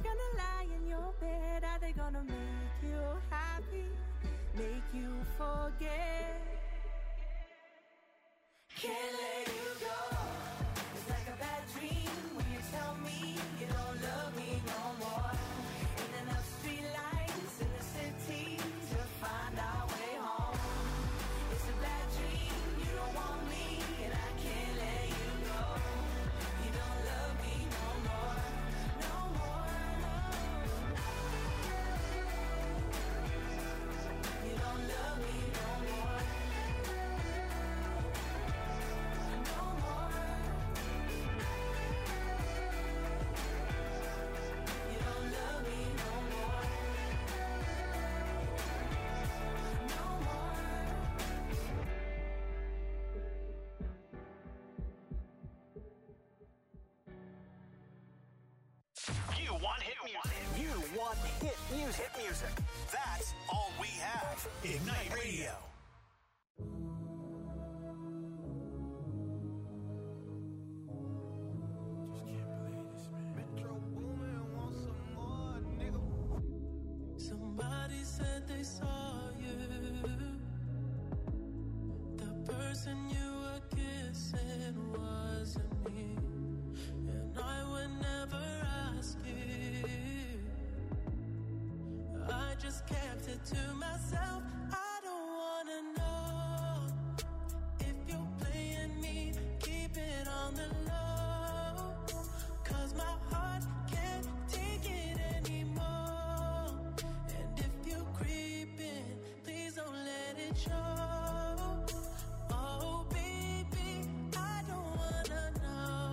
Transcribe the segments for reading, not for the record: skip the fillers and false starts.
gonna lie in your bed? Are they gonna make you happy? Make you forget? Can't let you go. It's like a bad dream when you tell me you don't love me no more. Ain't enough street lights in the city to find our way home. It's a bad dream, you don't want me, and I can't let you go. You don't love me no more, no more, no. You don't love me no more. You want hit music. Hit music. That's all we have. Ignite Radio. Just can't believe this, man. Metro Boomin wants some more, nigga. Somebody said they saw you. The person you were kissing wasn't me. And I would never ask you. I just kept it to myself. I don't wanna know if you're playing me. Keep it on the low, 'cause my heart can't take it anymore. And if you're creeping, please don't let it show. Oh baby, I don't wanna know.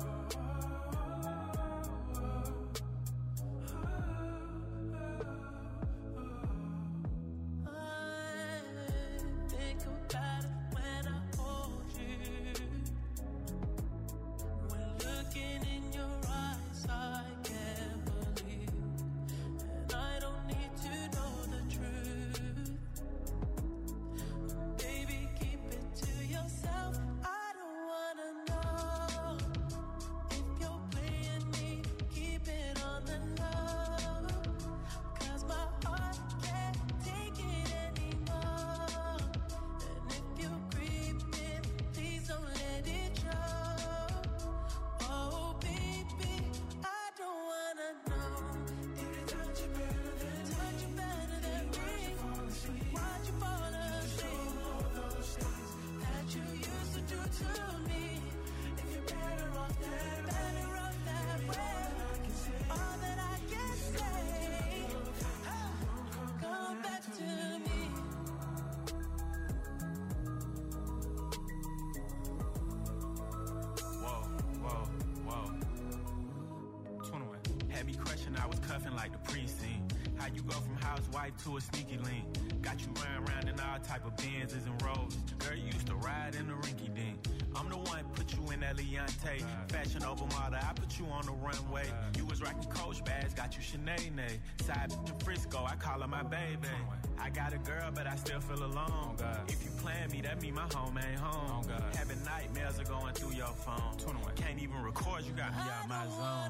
Like the precinct. How you go from housewife to a sneaky link. Got you running around in all type of Benzes and Rolls. Girl, you used to ride in the rinky dink. I'm the one put you in that Leontay. Fashion over model, I put you on the runway. You was rocking Coach bags, got you Sinead. Side bitch in Frisco, I call her my baby. I got a girl, but I still feel alone. If you plan me, that mean my home ain't home. Having nightmares are going through your phone. Can't even record, you got me out my zone.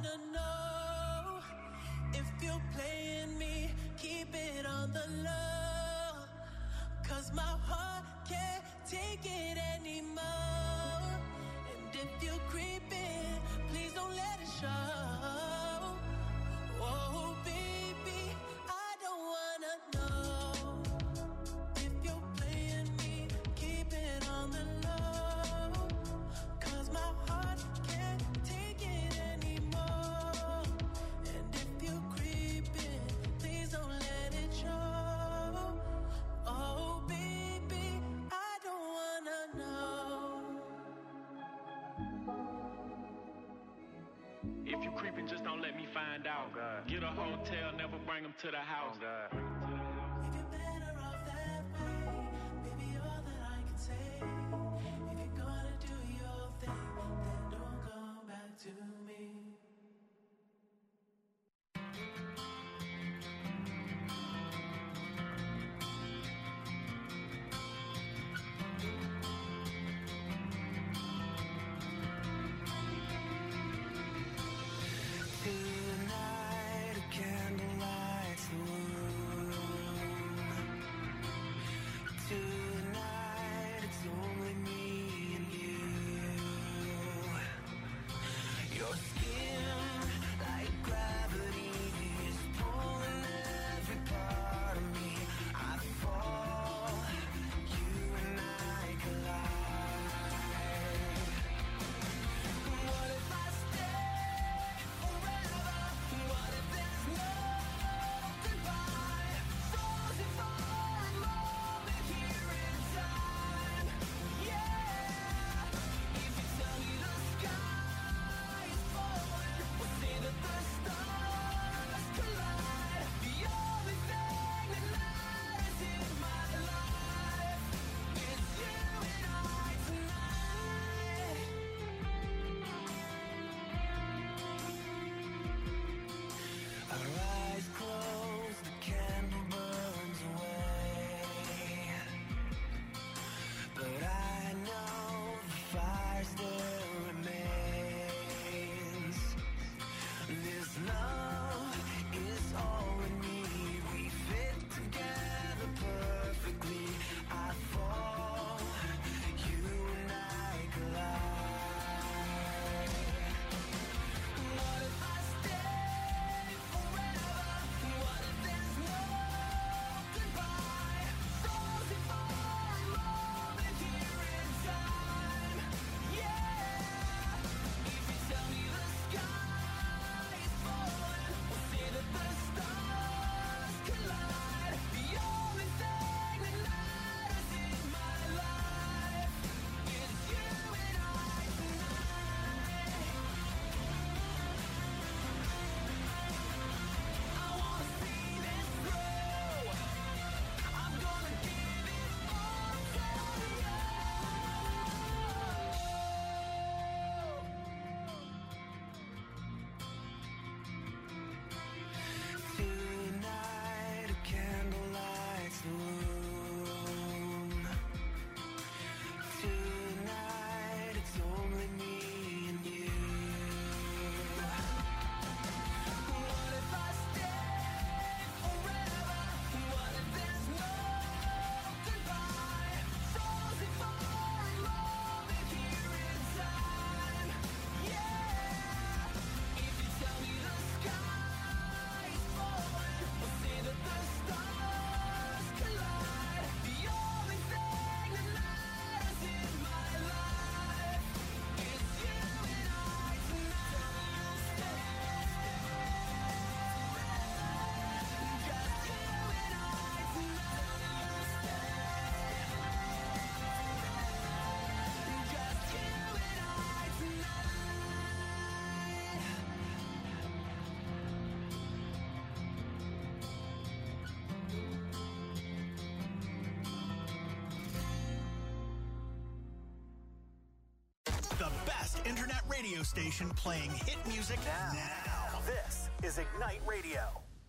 If you're playing me, keep it on the low, 'cause my heart can't take it anymore. And if you're creeping, please don't let it show. Oh baby, I don't wanna know. If you're playing me, keep it on the low, 'cause my heart can't take it anymore. And if you're creeping, please don't let it show. Oh baby, I don't wanna know. If you creeping, just don't let me find out. Get a hotel, never bring them to the house. If you're better off that way, baby, all that I can say. If you're gonna do your thing, then don't come back to me. Tonight 'Cause love is all we need. We fit together perfectly. I fall, you and I collide. What if I stay forever? What if there's no goodbye? Frozen for a moment here in time. Yeah. If you tell me the sky is falling, we'll see that the stars collide. The only thing that matters in my life is you and I tonight. I wanna see this through. I'm gonna give it all to you. Tonight a candle lights the room. Tonight it's only me and you. What if I stay forever? What if there's no goodbye? Frozen for a moment here in time. Yeah. If you tell me the sky is falling, we'll see that the stars collide. The only thing that matters in my life is you and I tonight. Just you and I tonight. Just you and I The best internet radio station playing hit music now. This is Ignite Radio.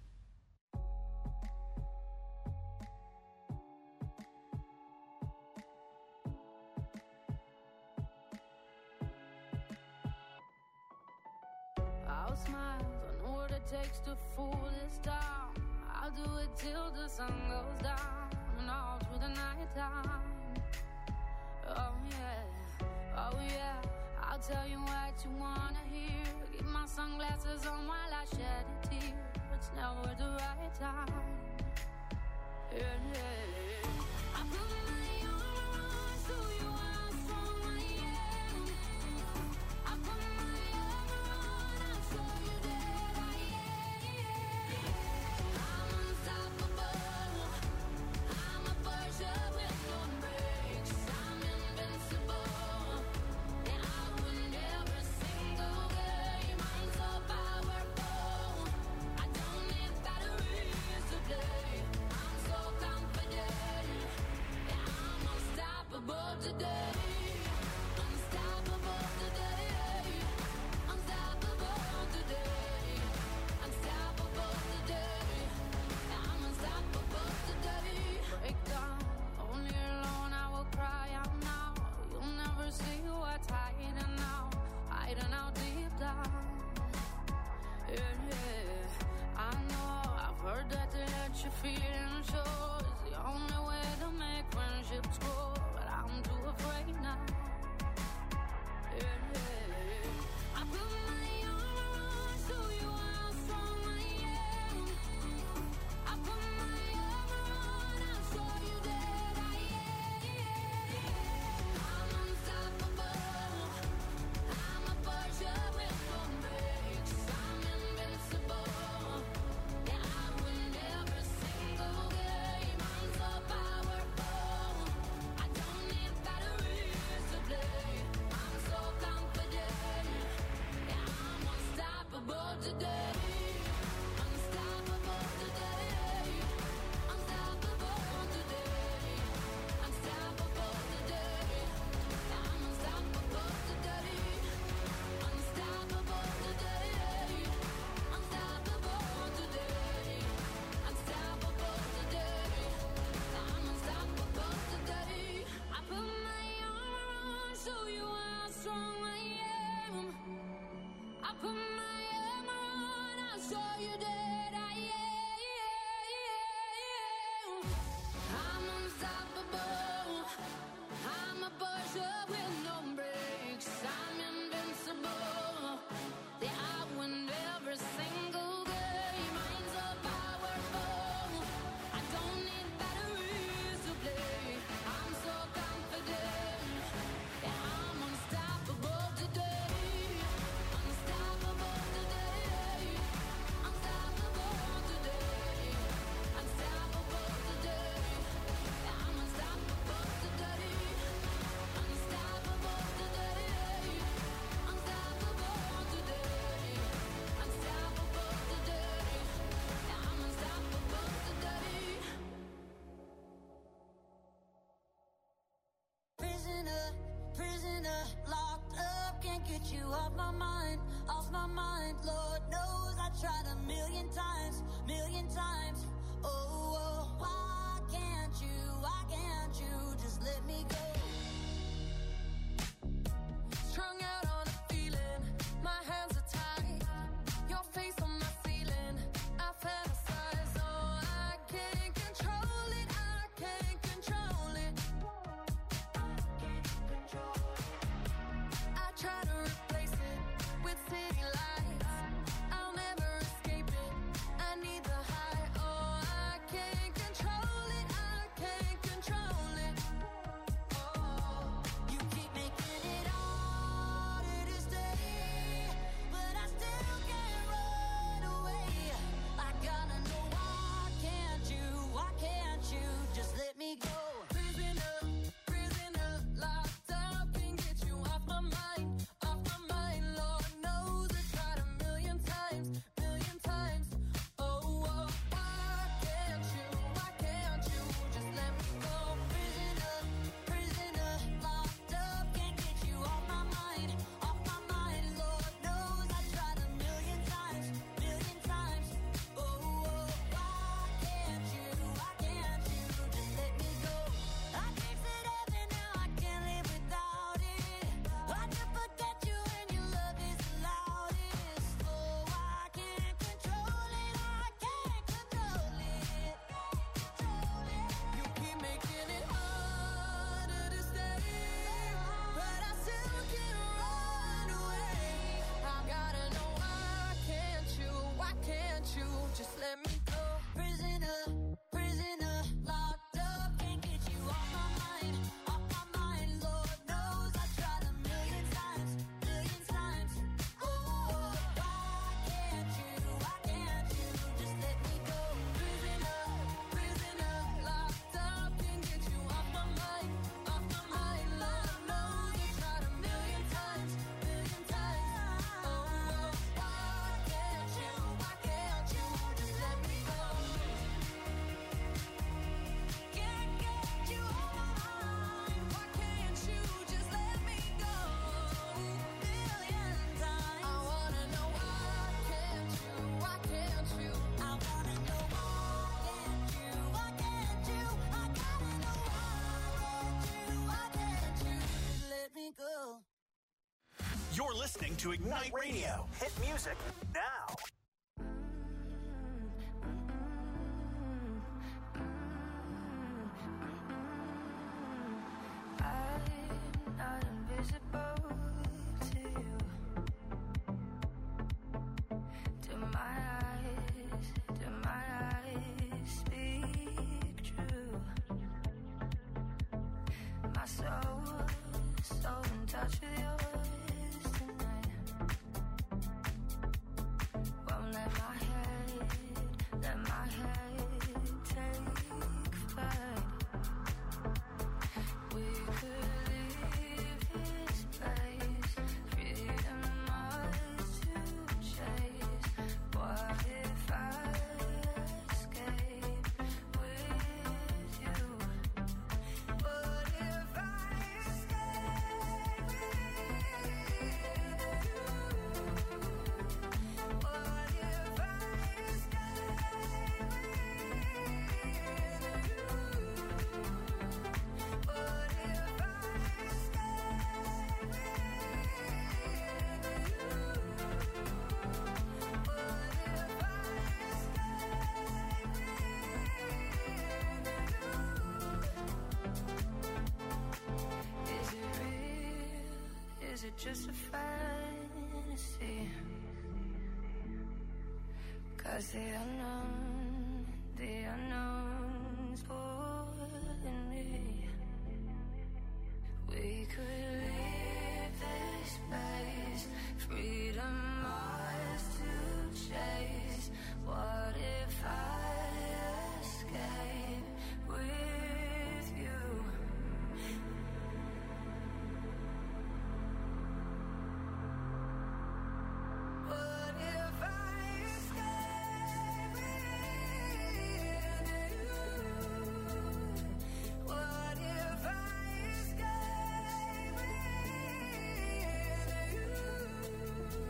I'll smile, I know what it takes to fool this town. I'll do it till the sun goes down and all through the night time. Oh yeah, I'll tell you what you wanna hear. Keep my sunglasses on while I shed a tear. It's never the right time. Yeah. I put my armor on so you how strong I am. I put my armor on, I'll show you that I am. I'm unstoppable. I'm a Porsche with no brakes. I'm invincible. And I win every single game. I'm so powerful. I don't need batteries to play. I'm so confident. And I'm unstoppable today. Unstoppable today. Unstoppable today. Unstoppable today. I'm unstoppable today. Break down, only alone I will cry out now. You'll never see what's hiding out deep down. Yeah. I know, I've heard that to let you feel and show is the only way to make friendships grow. But I'm too afraid now. Yeah. I put my armor on, show you how strong I am. I put my armor on, I'll show you that I am. I'm unstoppable. I'm a Porsche with no brakes. I'm invincible. And I win every single game. I'm so powerful. I million times. Oh, why can't you just let me go? Strung out on a feeling, my hands are tied. Your face on my ceiling, I fantasize. Oh, I can't control it, I can't control it. I try to replace it with city lights. I'll never escape it, I need the high. Oh, I can't control it, I can't control it. Oh, You keep making it harder to stay, but I still can't run away. I gotta know why can't you just let me go? prisoner, locked up, can't get you off my mind, Lord knows I tried a million times. Oh, why can't you just let me go? Prisoner, locked up, can't get you off my mind, Lord knows I tried a million times. Oh, why can't you just let me go? I tasted heaven, now I can't live without it. I can forget you when your love is the loudest. Oh, I can't control it, You keep making it harder to stay, but I still can't run away. I gotta know why can't you just let me go? Prisoner, locked up, can't get you off my mind, Lord knows I tried a million times. Oh, why can't you just let me go? Prisoner, locked up, can't get you off my mind, Lord knows I tried a million times. Oh, why can't you just let me go? Can't get you off my mind, Why can't you just let me go? million times. I wanna know why can't you? I wanna know why can't you? I gotta know why can't you just let me go? You're listening to Ignite Radio. Hit music now. I'm not invisible to you. Do my eyes speak true? My soul's so in touch with yours tonight. Won't let my head take flight. We could leave this place, freedom ours to chase. What if I escape with you? What if I escape just a fantasy. 'Cause the unknown's pulling me. We could leave this place, freedom ours to chase. What if I escape with you? What if I escape with you? What if I escape with you?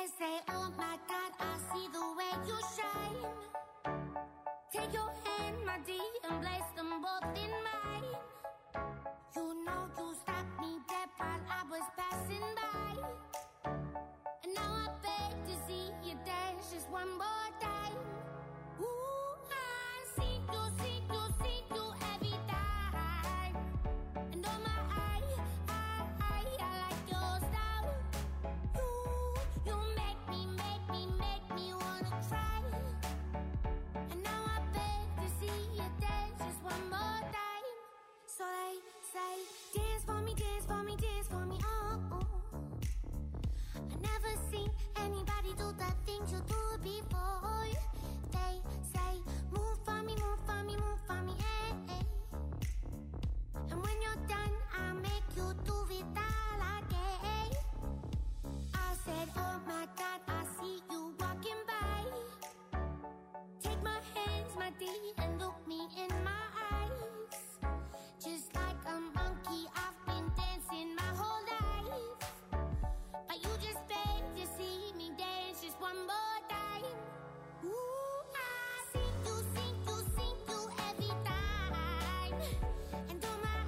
They say, oh my God, I see the way you shine. Take your hand, my dear, and place them both in mine. You know you stopped me dead while I was passing by. And now I beg to see you dance just one more time. Ooh, I see you every time. And oh my, I like your style. You make me wanna try. And now I beg to see you dance just one more time. So they say, dance for me, dance for me, dance for me, oh. I never seen anybody do the things you do before. They say, move for me, move for me, move for me, eh. And when you're done, I'll make you do it all again. I said, oh my God, I see you walking by. Take my hands, my dear, and look me in my eyes. Just like a monkey, I've been dancing my whole life. But you just beg to see me dance just one more time. Ooh, I see you every time. And oh my,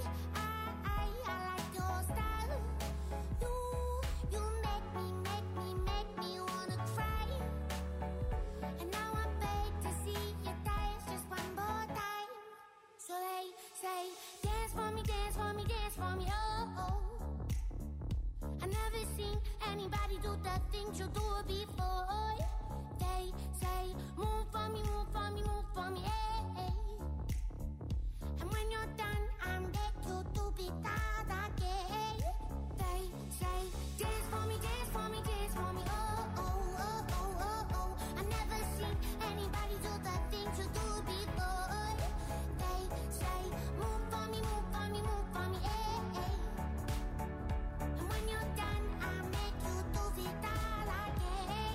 I like your style. You make me wanna cry. And now I beg to see you dance just one more time. So they say, dance for me, dance for me, dance for me, oh. I never seen anybody do the things you do before. They say, move for me, move for me, move for me, eh. And when you're done, I'll make you do it all again. They say, dance for me, dance for me, dance for me, oh. I never seen anybody do the things you do before. They say, move for me, move for me, move for me, eh. And when you're done, I'll make you do it all again.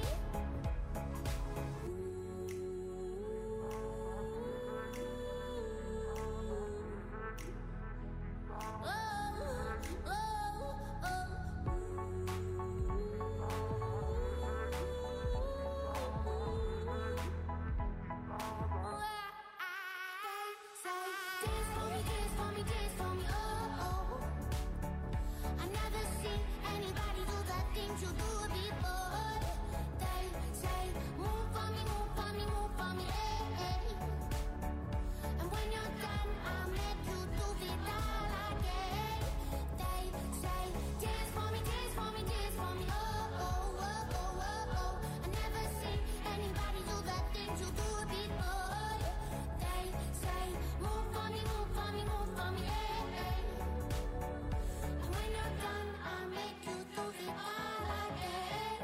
Dance for me, dance for me, dance for me, oh. I never seen anybody do the things you do before. They say, move for me, move for me, move for me, eh. And when you're done, I'll make you do it all again. They say, dance for me, dance for me, dance for me, oh. I never seen anybody do the things you do before. They say, move for me, move for me, move for me, eh. And when you're done, I'll make you do it all again.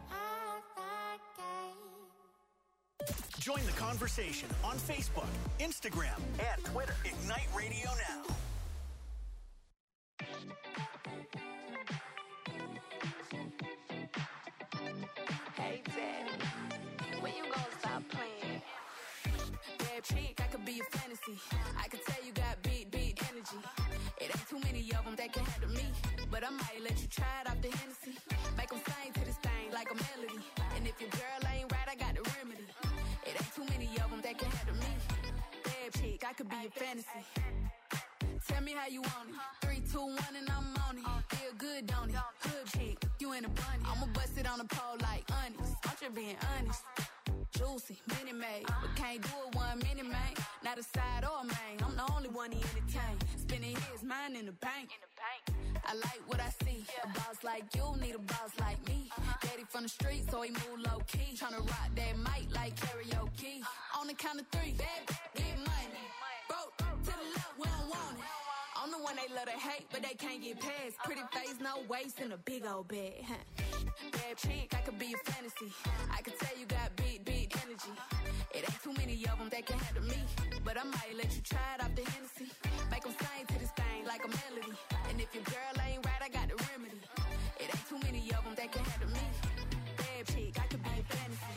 Join the conversation on Facebook, Instagram, and Twitter. Ignite Radio Now. Hey, Daddy, when you gonna stop playing? Bad chick, I could be a fantasy. I could tell you got big energy. It ain't too many of them that can handle me. But I might let you try it off the Hennessy. Make them sing to this thing like a melody. And if your girl ain't right, I got the remedy. It ain't too many of them that can handle me. Bad chick, I could be a fantasy. Tell me how you want it. 3, 2, 1, and I'm on it. Feel good, don't it? Hood chick, you in a bunny. I'ma bust it on the pole like honest. I'm just being honest. Juicy, mini made, but can't do it 1 minute, man. Not a side or a main. I'm the only one he entertain. Spending his mind in the bank. I like what I see. A boss like you need a boss like me. Daddy from the street, so he move low key. Tryna rock that mic like karaoke. On the count of 3, get money. Broke to the left, we don't want it. I'm the one they love to hate, but they can't get past. Pretty face, no waist, and a big old bag. Bad chick, I could be a fantasy. I could tell you got big energy. It ain't too many of them that can handle me. But I might let you try it off the Hennessy. Make them sing to this thing like a melody. And if your girl ain't right, I got the remedy. It ain't too many of them that can handle me. Bad chick, I could be a fantasy.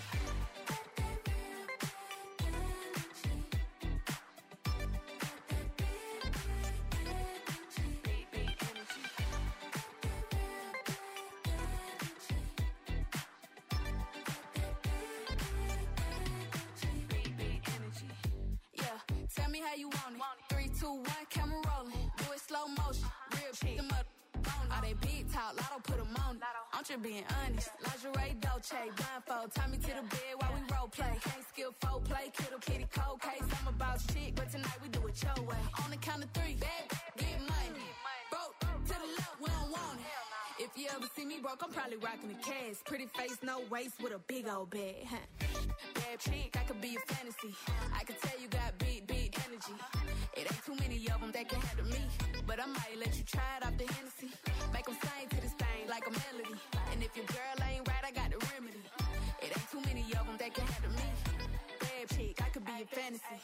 how you want it. 3, 2, 1, camera rolling. Do it slow motion. Real shit. Them up on it. All they big talk, Lotto put them on it. I'm just being honest. Lingerie, Dolce, blindfold. Tie me to the bed while we role play. Can't skill folk play. Kiddo, kitty, cold case. I'm about shit, but tonight we do it your way. On the count of 3, bad, get money. Broke to the left, we don't want it. If you ever see me broke, I'm probably rocking a cash. Pretty face, no waist, with a big old bag. Bad chick, I could be a fantasy. I could tell you got big energy. It ain't too many of them that can handle me. But I might let you try it off the Hennessy. Make them sing to this thing like a melody. And if your girl ain't right, I got the remedy. It ain't too many of them that can handle me. Bad chick, I could be a fantasy.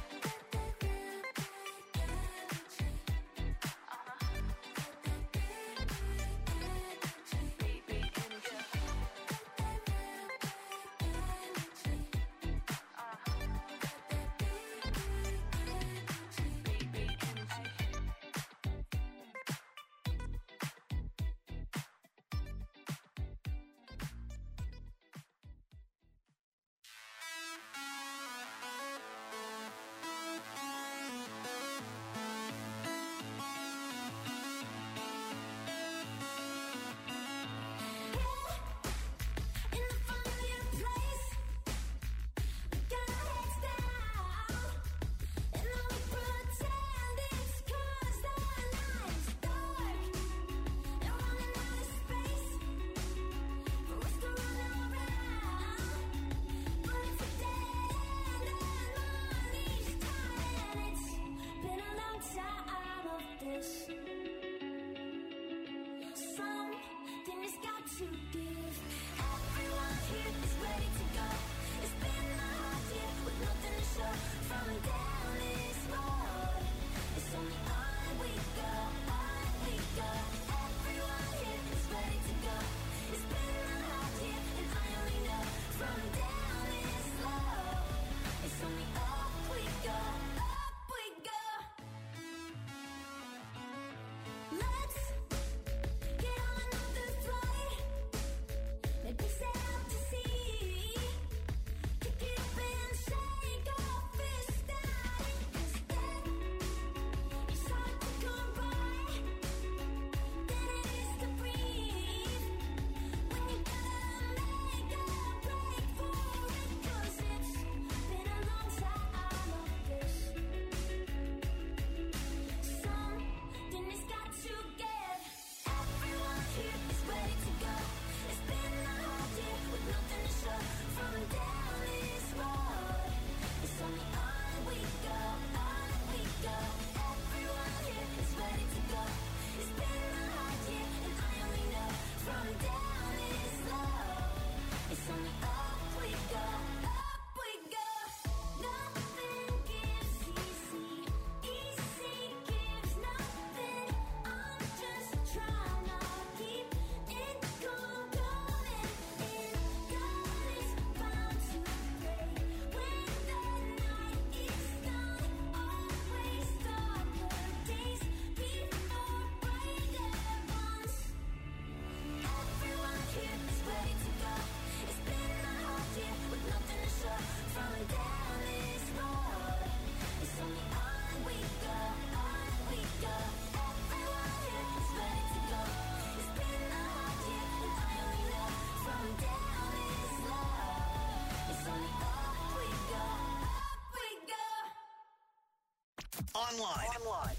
Online.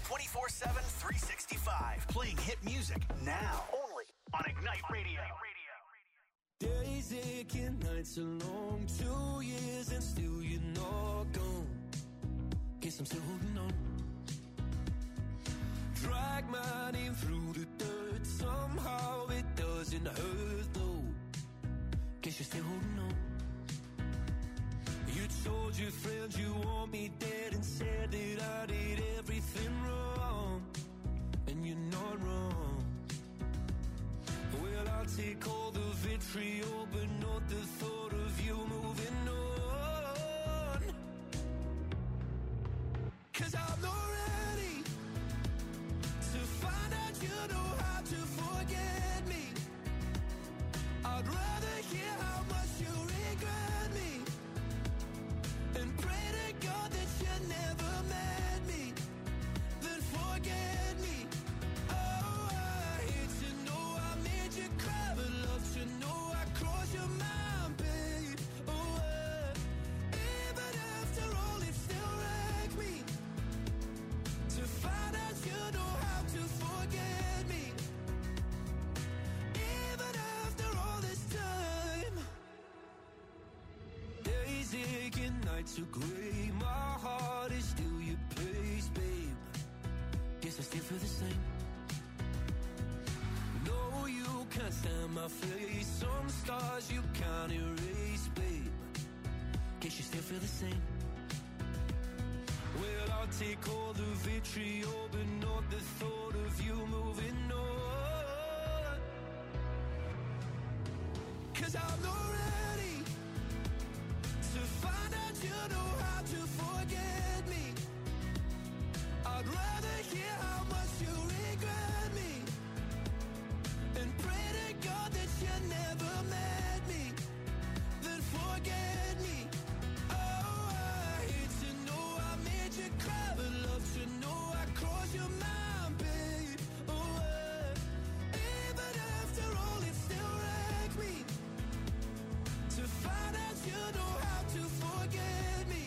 24/7, 365. Playing hit music now. Only on Ignite Radio. Days aching, nights are long, 2 years and still you're not gone. Guess I'm still holding on. Drag my name through the dirt, somehow it doesn't hurt though. Guess you're still holding on. You told your friends you want me dead and said that I did everything wrong. And you're not wrong. Well, I'll take all the vitriol, but not the thought of you moving on. 'Cause I'm not ready to find out you know how to forget me. I'd rather hear how much you regret me and pray to God that you never met making nights so gray. My heart is still your place, babe. Guess I still feel the same. No, you can't stand my face. Some stars you can't erase, babe. Guess you still feel the same. Well, I'll take all the vitriol, but not the thought of you moving on. 'Cause I'm not ready to find out you know how to forget me. I'd rather hear how much you regret me and pray to God that you never met me than forget me. Oh, I hate to know I made you cry, but love to know I crossed your mind, babe. Oh, even after all, it still wrecks me to find out you know how to forget me.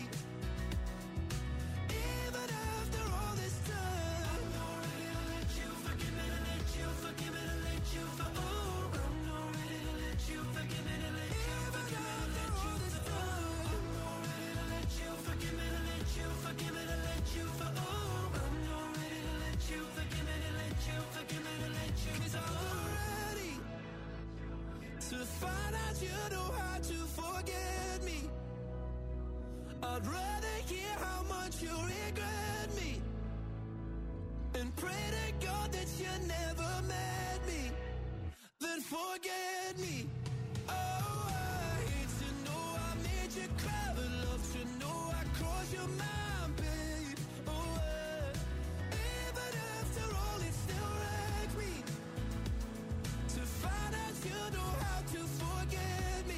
Even after all this time, I'm not ready to let you forgive me, to let you forgive me, to let you oh, I'm not ready to let you forgive me, to let you forgive me, to let you I'm not ready to let you forgive me, to let you forgive me, to let you oh, I'm not ready to let you forgive me, to let you forgive me, to let you 'cause I'm not ready to find out you know how to forget me. I'd rather hear how much you regret me and pray to God that you never met me than forget me. Oh, I hate to know I made you cry, but love to know I crossed your mind, babe. Oh, even after all, it still wrecks me to find out you know how to forget me.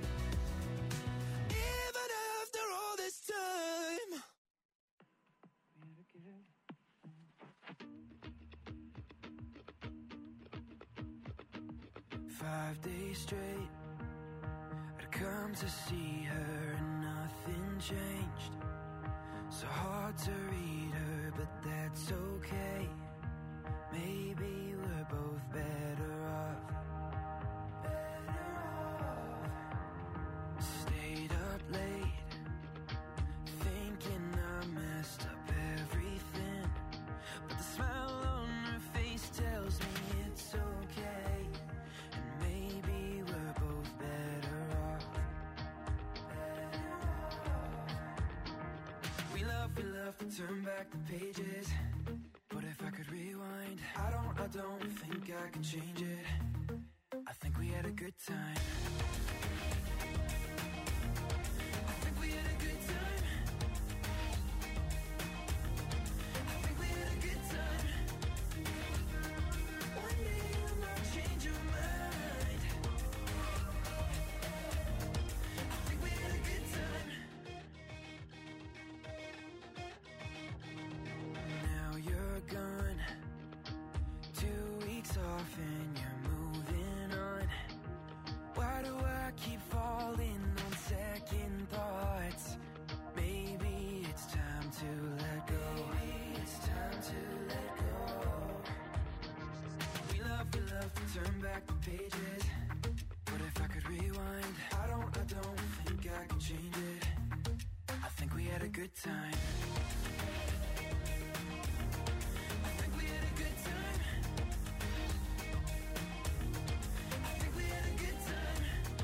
Even after all this time. 5 days straight, I'd come to see her and nothing changed. So hard to read her, but that's okay. Maybe we're both better off. Stayed up late, thinking I messed up everything. But the smile on her face tells me it's okay. And maybe we're both better off. We love to turn back the pages. But if I could rewind, I don't think I could change it. I think we had a good time. I think we had a good time. I think we had a good time. One day you might change your mind. I think we had a good time. Now you're gone, 2 weeks off and you're moving on. Why do I keep falling on second thoughts? Maybe it's time to let go. Maybe it's time to let go. We love to turn back the pages. But if I could rewind, I don't think I could change it. I think we had a good time. I think we had a good time. I think we had a good time.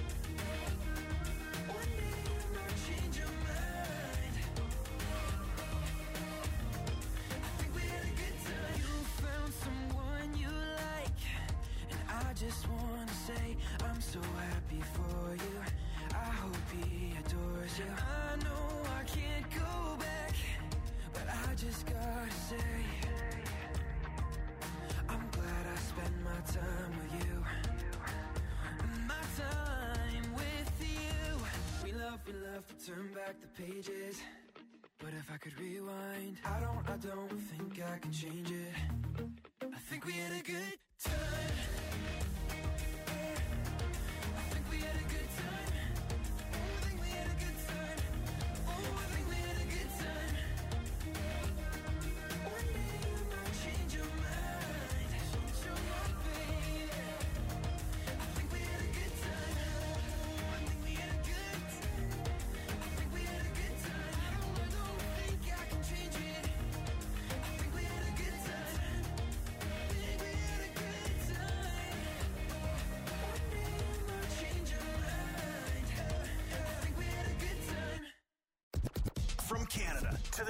One day you might change your mind. I think we had a good time. You found someone you like, and I just want to say I'm so happy for you. I hope he adores you. I know I can't go back, but I just gotta say I'm glad I spent my time with you. My time with you. We love to turn back the pages. But if I could rewind, I don't think I can change it. I think we had a good time. I think we had a good time. I think we had a good time. Oh, I think we had a good time. One day you might change your mind. Change your mind, baby. I think we had a good time. I think we had a good time. I think we had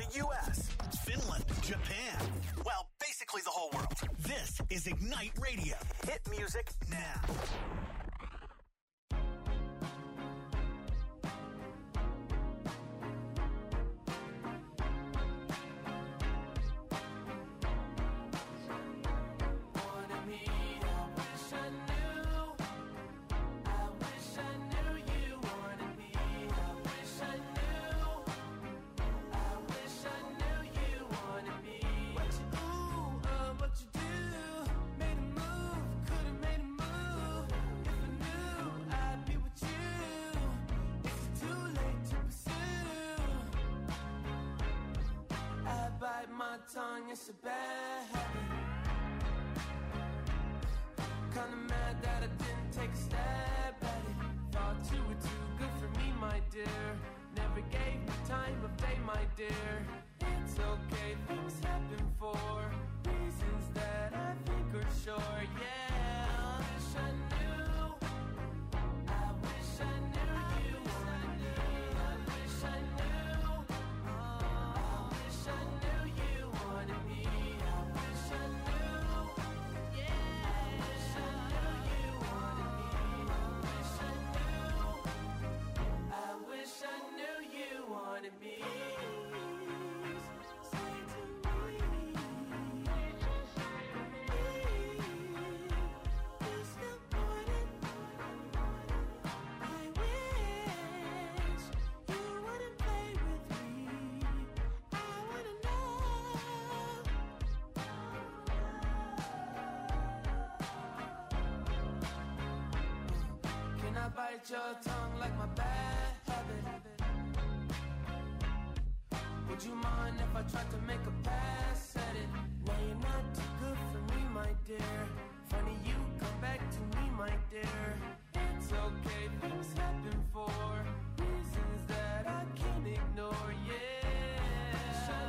the U.S., Finland, Japan. Well, basically the whole world. This is Ignite Radio. Hit music now. Tongue, it's a bad habit. Kinda mad that I didn't take a stab at it. Thought you were too good for me, my dear. Never gave me time of day, my dear. It's okay, things happen for reasons that I think are sure, yeah. I wish I knew. I wish I knew you wanted me. I wish I knew. I wish I knew you wanted me. I wish I knew. Yeah. I wish I knew you wanted me. I wish I knew. I wish I knew you wanted me. Say to me, you still want it. I wish you wouldn't play with me. I wanna know. Can I bite your tongue like my bad habit? Would you mind if I tried to make a pass at it? No, you're not too good for me, my dear. Funny you come back to me, my dear. It's okay, things happen for reasons that I can't ignore, yeah.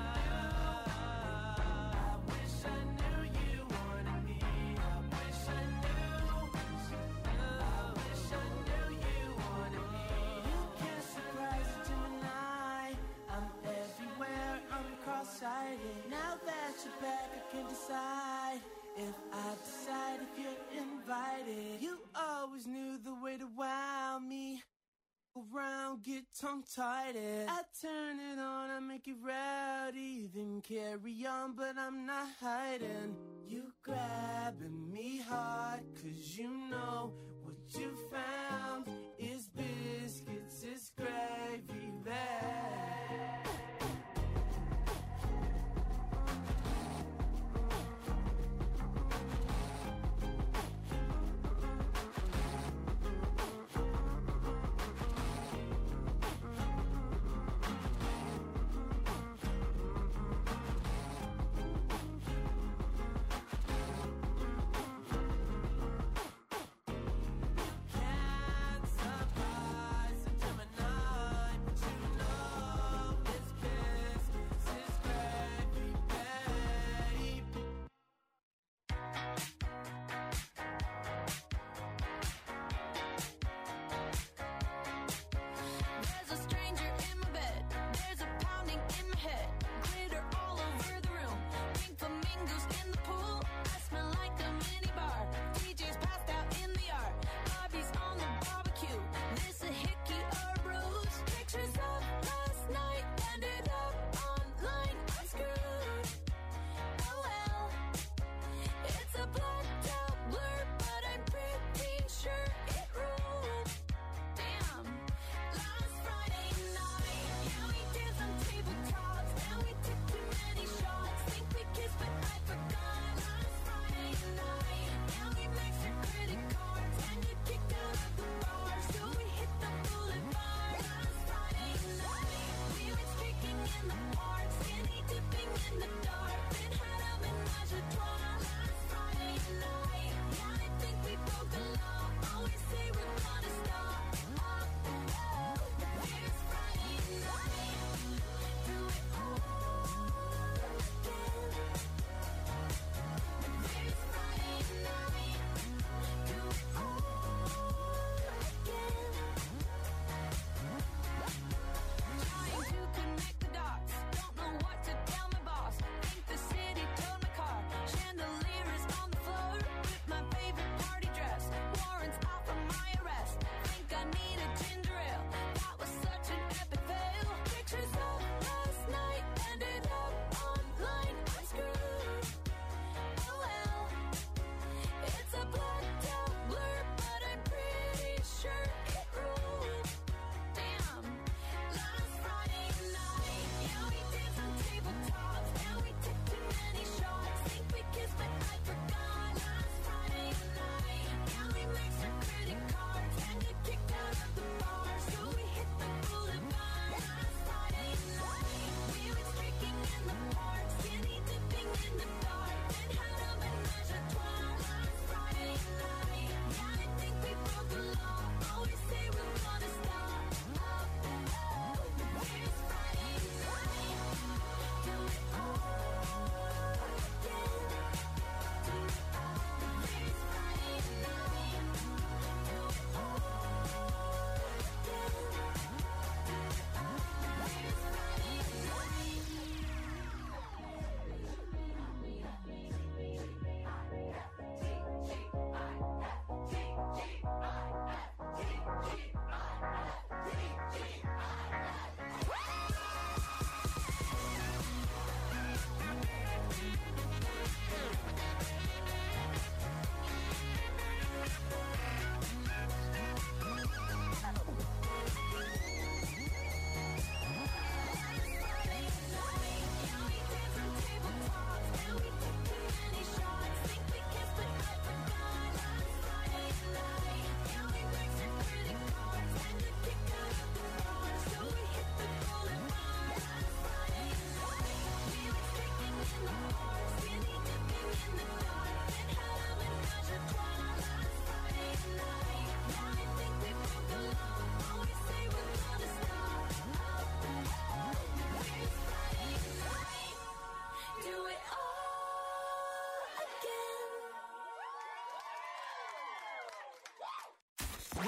I wish I knew you wanted me. I wish I knew. I wish I knew you wanted me. You can't surprise a Gemini. I'm everywhere, I'm cross-sighted. Now that you're back, I can decide if I decide if you're invited. You always knew the way to wow me. Around, get tongue-tied. I turn it on, I make it rowdy. Then carry on, but I'm not hiding. You grabbing me hard, 'cause you know what you found is biscuits, is gravy bag.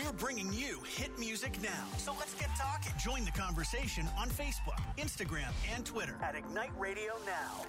We're bringing you hit music now. So let's get talking. Join the conversation on Facebook, Instagram, and Twitter at Ignite Radio Now.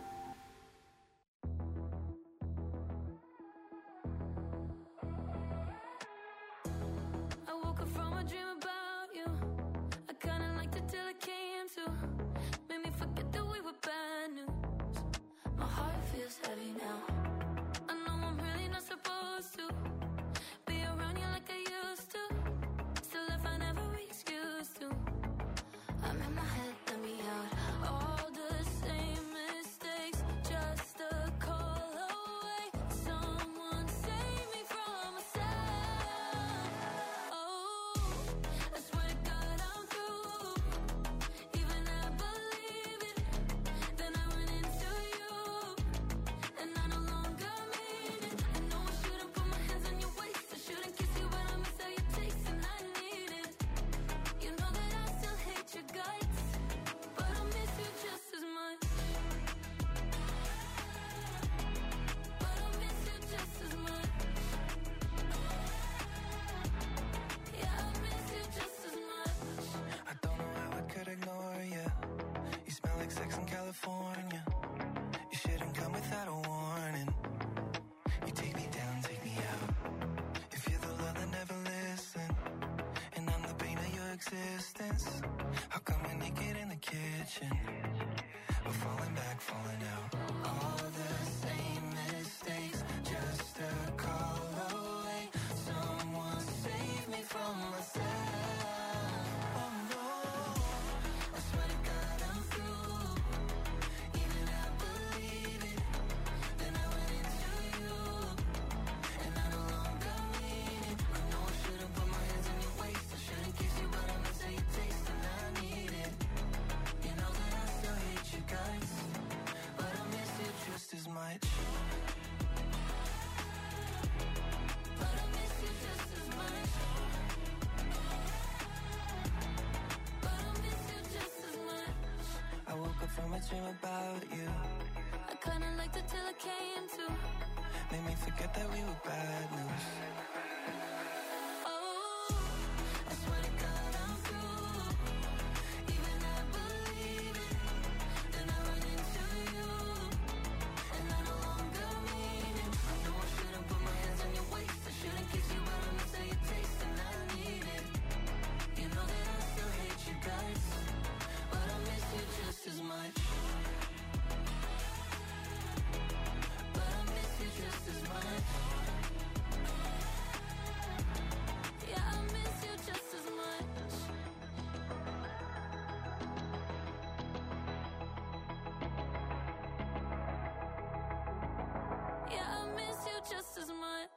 I woke up from a dream about you. I kinda liked it till it came to. Made me forget that we were bad news. My heart feels heavy now. I know I'm really not supposed to be around you like I used to. Still I find every excuse to. I'm in my head, let me out. All the same mistakes, just a call away. Someone save me from myself. Oh, I swear to God I'm through. Even I believe it. Then I run into you, and I no longer mean it. I know I shouldn't put my hands on your waist. I shouldn't kiss you, but I miss how you taste, and I need it. You know that I still hate your guts, but I miss you just as much. But I miss you just as much. Yeah, I miss you just as much. I don't know how I could ignore you. You smell like sex in California. You shouldn't come without a warning. You take me down, take me out. If you're the love that never listened, and I'm the pain of your existence, how come we're naked in the kitchen? We're falling back, falling out. All the same mistakes, just a call away. Someone save me from myself. Oh no, I swear to God I'm through. Even I believe it. Then I went into you, and I no longer mean it. I know I shouldn't put my hands on your waist. I shouldn't kiss you, but I miss how you taste, and I need it. You know that I still hate you guys, but I miss you just as much. But I miss you just as much. But I miss you just as much. I woke up from a dream about you. I kinda liked it till it came to. Made me forget that we were bad news. Oh, I swear to God I'm through. even I believe it. Then I run into you, and I no longer mean it. I know I shouldn't put my hands on your waist. I shouldn't kiss you, but I miss how you taste, and I need it. You know that I still hate you guys, but I miss you just as much. But I miss you just as much. Yeah, I miss you just as much. Yeah, I miss you just as much.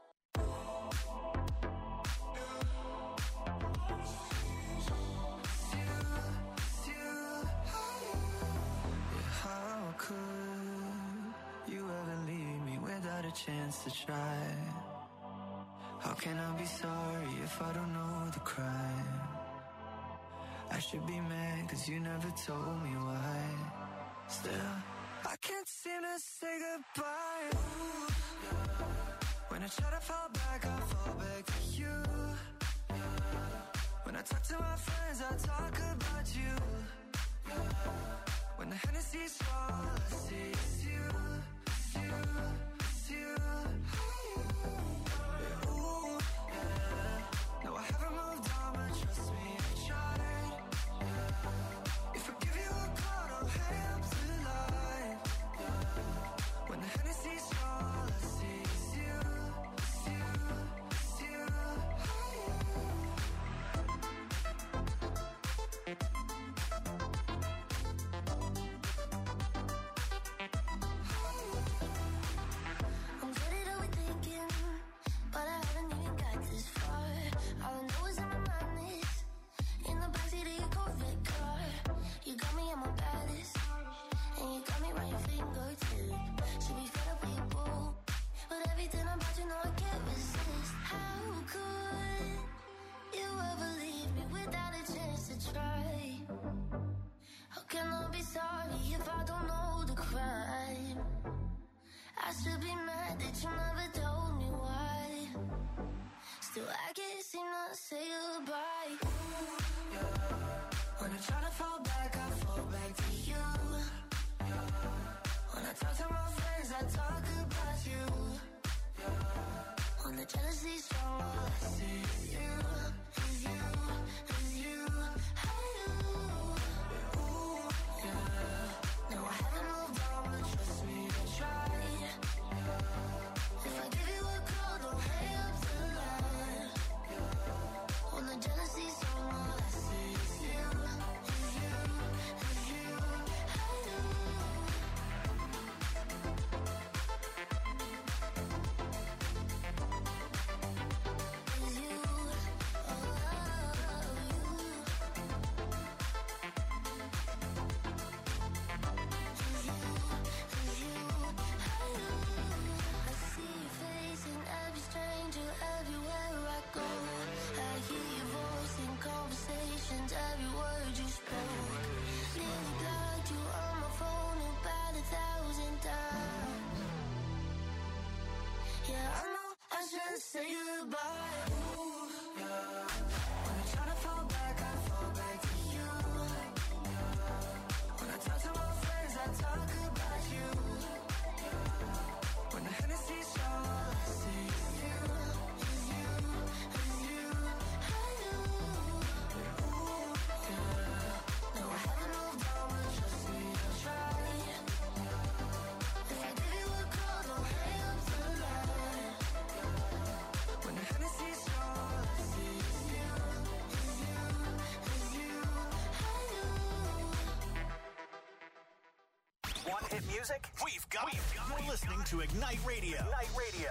How could you ever leave me without a chance to try? How can I be sorry if I don't know the crime? I should be mad cause you never told me why. Still, I can't seem to say goodbye. Ooh, yeah. When I try to fall back, I fall back to you. Yeah. When I talk to my friends, I talk about you. Yeah. When the Hennessy's all I see is you, it's you, it's you. Yeah, ooh, yeah. No, I haven't moved on, but trust me, I tried. Yeah. If I give you a call, don't hang up the line. Yeah. When the Hennessy's all I see is you, it's you, it's you. by. When I try to fall back, I fall back to you. When I talk to my friends, I talk about you. When the jealousy's strong, all I see is you, is you, is you. I do. Ooh, yeah. No, I haven't moved on, but trust me, I tried. If I give you a call, don't hang up the line. When the jealousy's strong, all I see is you, is you, is you. I do. Is you, I see your face in every stranger, everywhere I go. I hear your voice in conversations, every word you spoke. Nearly blocked you on my phone about 1,000 times. Yeah, I know I should say goodbye. Ooh, yeah. When I try to fall back, I fall back to you. When I talk to my friends, I talk about you. When the Hennessy's strong, all I see is you, is you, is you. I do. Ooh, yeah. No, I haven't moved on, but trust me, I tried. If I give you a call, don't hang up the line. When the Hennessy's strong, all I see is you, is you, is you. I do. Want hit music? We've got it. You're listening to Ignite Radio. Ignite Radio.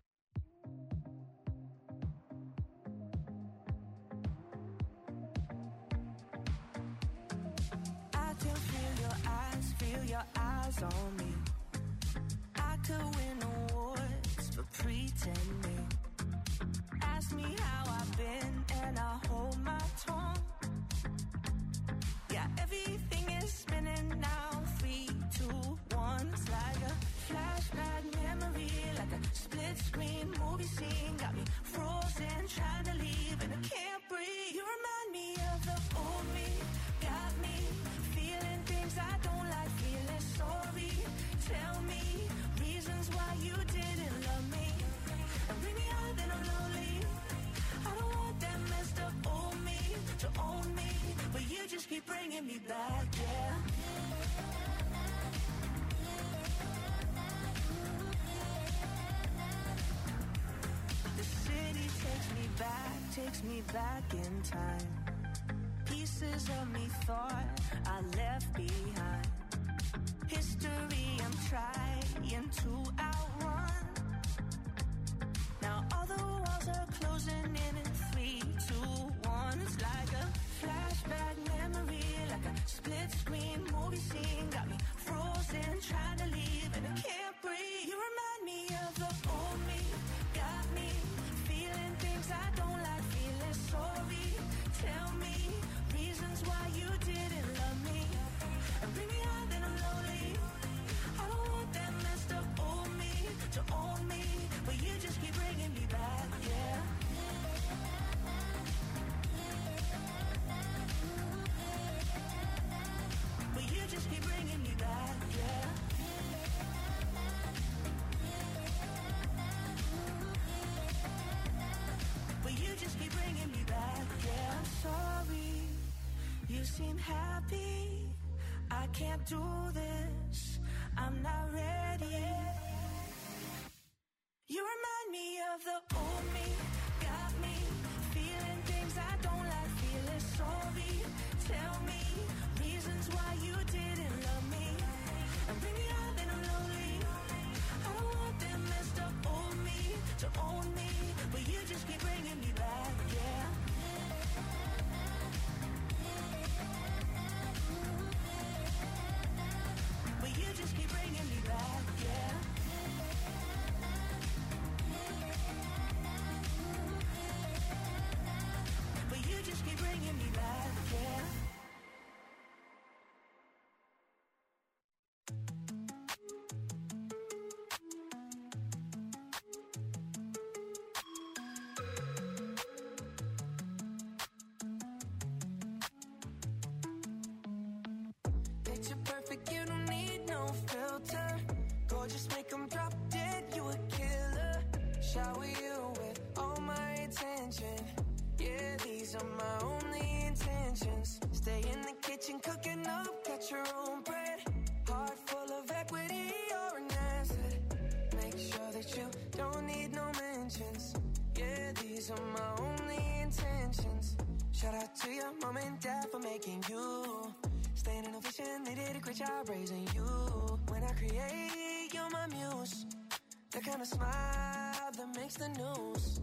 I can feel your eyes on me. I could win awards for pretending. Ask me how I've been and I hold my tongue. Yeah, everything is spinning now. 3, 2, 1. It's like a flashback memory, like a split screen movie scene. Got me frozen, trying to leave, and I can't breathe. You remind me of the old me. Got me feeling things I don't like, feeling sorry. Tell me reasons why you didn't love me. And bring me out, then I'm lonely. I don't want that messed up old me to own me, but you just keep bringing me back, yeah. The city takes me back in time. Pieces of me thought I left behind. History I'm trying to outrun. Now all the walls are closing in 3, 2, 1. It's like a flashback memory, like a split screen movie scene. Got me frozen, trying to leave, and I can't breathe. You remind me of the old me. Got me feeling things I don't like, feeling sorry. Tell me reasons why you didn't love me. And bring me out, then I'm lonely. I don't want that messed up old me to own me, but you just keep bringing me back, yeah. But you just keep bringing me back, yeah. But you just keep bringing me back, yeah. I'm sorry, you seem happy. I can't do this, I'm not ready. You remind me of the old me. Got me feeling things I don't like, feeling sorry. Tell me reasons why you didn't love me. And bring me out, then I'm lonely. I don't want that messed up old me to own me, but you just keep bringing me back, yeah. But you just keep bringing me back, yeah. But you Shower you with all my attention. Yeah, these are my only intentions. Stay in the kitchen cooking up, got your own bread. Heart full of equity, you're an asset. Make sure that you don't need no mentions. Yeah, these are my only intentions. Shout out to your mom and dad for making you. Staying in a vision, they did a great job raising you. When I create, you're my muse. The kind of smile that makes the news.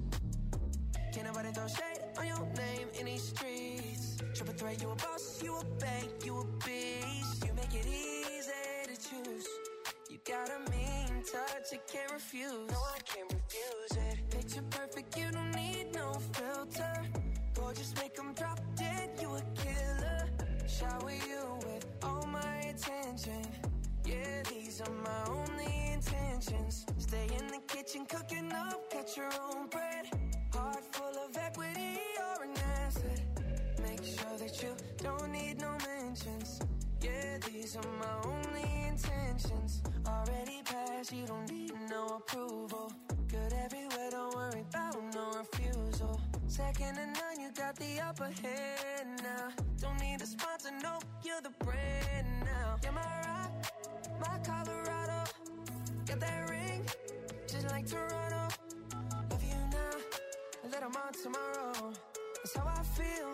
Can't nobody throw shade on your name in these streets. Triple threat, you a boss, you a bank, you a beast. You make it easy to choose. You got a mean touch, I can't refuse. No, I can't refuse it. Picture perfect, you don't need no filter. Gorgeous, make them drop dead, you a killer. Shower you with all my attention. Yeah, these are my only intentions. Stay in the kitchen cooking up, got your own bread. Heart full of equity, you're an asset. Make sure that you don't need no mentions. Yeah, these are my only intentions. Already passed, you don't need no approval. Good everywhere, don't worry about no refusal. Second to none, you got the upper hand now. Don't need a sponsor, no, you're the brand now. You're my rock, my Colorado. Got that ring, just like Toronto. Love you now, a little more tomorrow. That's how I feel.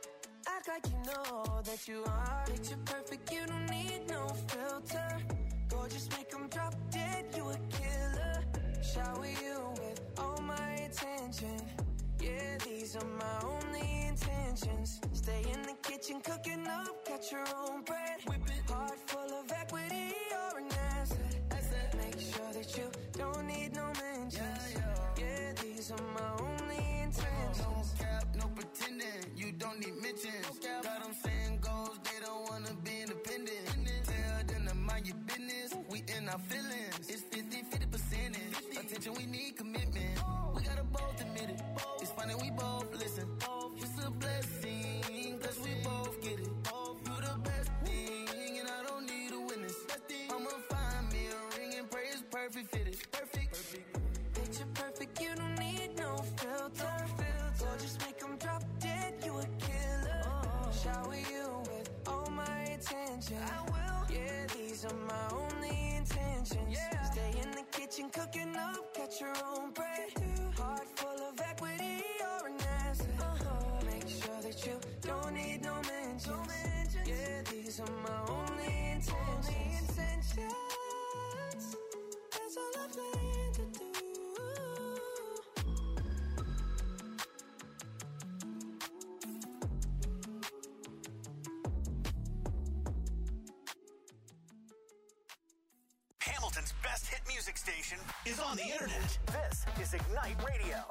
Act like you know that you are. Picture perfect, you don't need no filter. Gorgeous, make them drop dead, you a killer. Shower you with all my attention. Yeah, these are my only intentions. Stay in the kitchen cooking up, got your own bread. Whip it. Heart full of equity, you're an asset. Make sure that you don't need no mentions. Yeah, these are my only intentions. No cap, no pretending, you don't need mentions. Got them saying goals, they don't wanna be independent. Tell them to mind your business, we in our feelings. It's 50% attention, we need commitment. We gotta both admit it. It's funny we both listen. It's a blessing, cause we both get it. You the best thing, and I don't need a witness. I'ma find me a ring and pray it's perfect fitted. Perfect. Picture perfect, you don't need no filter. Gorgeous, make them drop dead, you a killer. Shower you with all my attention. I will. Yeah, these are my only intentions. Stay in the kitchen cooking up, got your own bread. Heart full of equity, you're an asset. Make sure that you don't need no mentions. Yeah, these are my only intentions. That's all I'm planning to do. Hamilton's best hit music station is on the internet. This is Ignite Radio.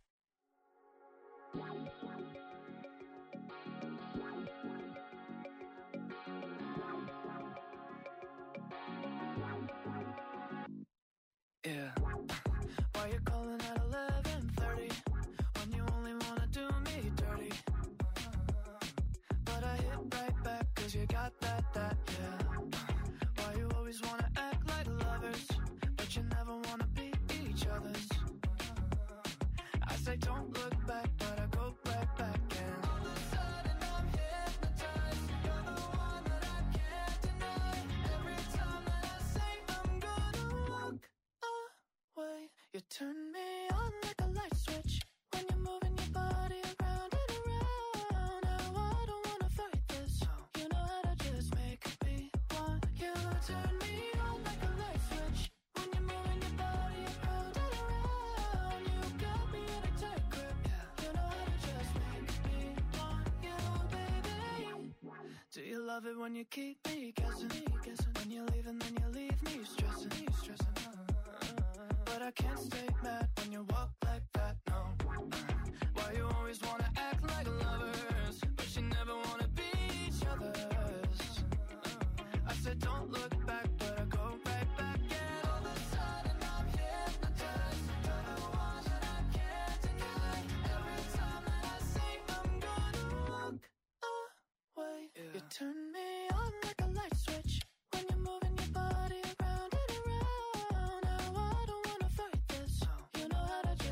Yeah. Why you calling at 11:30 when you only wanna do me dirty? But I hit right back 'cause you got that, yeah. Why you always wanna act like lovers, but you never wanna be each other's? I say don't look back, but I go right back and all of a sudden I'm hypnotized. You're the one that I can't deny. Every time that I say I'm gonna walk away, you turn me on like a light switch when you're moving your body around and around. Now I don't wanna fight this. You know how to just make me want you. Turn me on like a light switch when you're moving your body around and around. You got me in a tight grip. You know how to just make me want you, baby. Do you love it when you keep me guessing? When you leave and then you leave me stressing. But I can't stay mad when you walk like that, no. Why you always wanna act like lovers, but you never wanna be each other's? I said don't look back, but I go right back. And all of a sudden I'm hypnotized. You're the one that I can't deny. Every time that I say I'm gonna walk away, you turn me on like a light switch when you're moving your body around and around. Now I don't wanna fight this. You know how to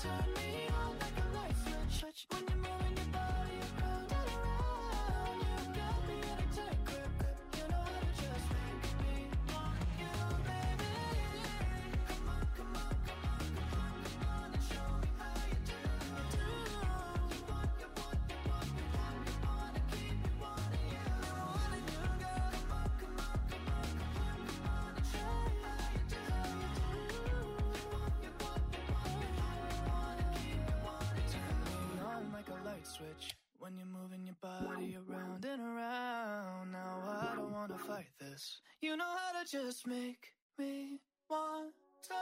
turn me on like a light switch. When you're moving your body around and around, you got me in a tight grip. You know how to just make me want you, baby. Come on, come on, come on, come on, come on, and show me how you do. You want, you want, you want, you want, you want to keep me wanting you. Wanting you, girl. Come on, come on, come on, come on, come on, and show me how you do. You want, you want, you want, you want, you want to keep me wanting. Turn me on like a light switch. When you're moving your body around and around. Now I don't wanna fight this. You know how to just make me want to.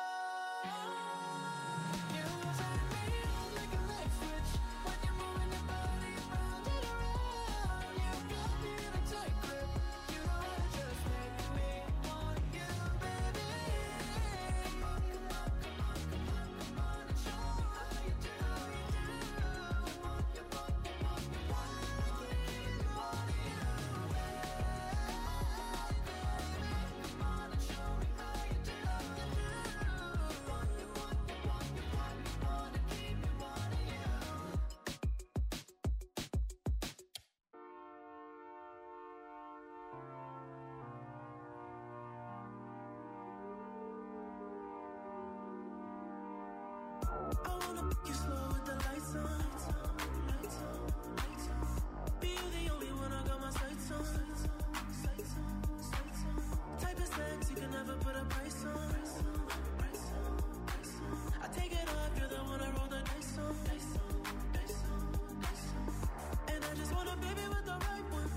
You turn me on like a light switch. When you're moving your body around and around. You got me in a tight grip. You know how to just make me want you, baby. Come on, come on, come on, come on, come on, and show me how you do. You want, you want, you want, you want to keep me wanting you. Come on and show me how you do. You want, you want, you want, you want, you want to keep me wanting you. I wanna make you slow with the lights on. Be you the only one I got my sights on. Type of sex you can never put a price on. I take it off, you're the one I roll the dice on. And I just want a baby with the right one.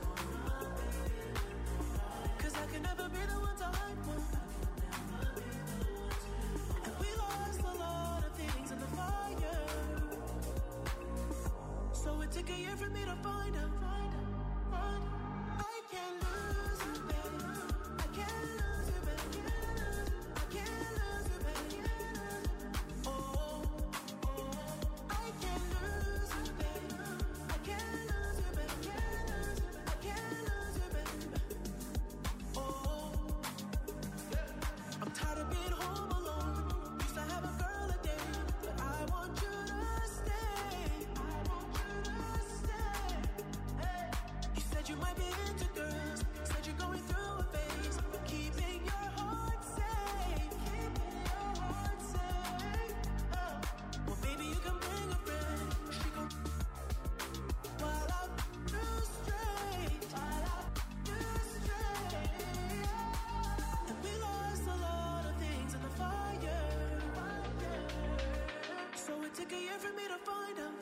Cause I can never be the one to hype one. And we lost a lot of things in the fire. So it took a year for me to find out. I can't lose you, baby. I can't lose you, baby. I can't lose you, baby. Oh, I can't lose you, baby. I can't lose you, baby. I can't lose you, baby. Oh, I'm tired of being home alone. Used to have a girl a day, but I want you to stay. I want you to stay. Hey. You said you might be into girls. Said you're going through a phase. Keeping your heart safe. Keeping your heart safe. Oh. Well, baby, you can bring a friend. She gon' while I do straight. While I do straight. And we lost a lot of things in the fire. So it took a year for me